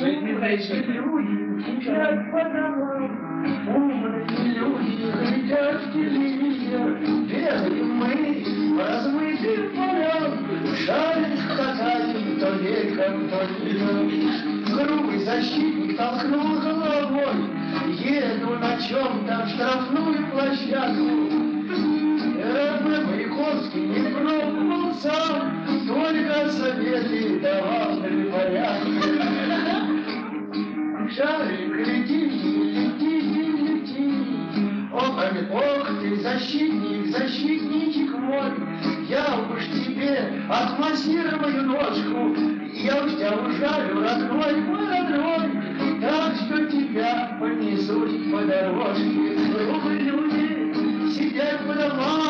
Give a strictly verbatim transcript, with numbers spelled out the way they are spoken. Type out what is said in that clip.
Умные люди сидят по домам, умные люди глядят в телевизор, бегаем мы по размытым полям, шарик катаем то веком, то днем. Грубый защитник толкнул головой, еду на чем-то в штрафную площадку. Р. Маяковский не пробовал сам, только советы давал для порядка. Шарик, лети, лети, лети. Ох, ох ты, защитник, защитничек мой, я уж тебе отмассирую ножку, я уж тебя ужалю, родной мой родной, так что тебя понесут по дорожке. Глупые люди сидят по домам,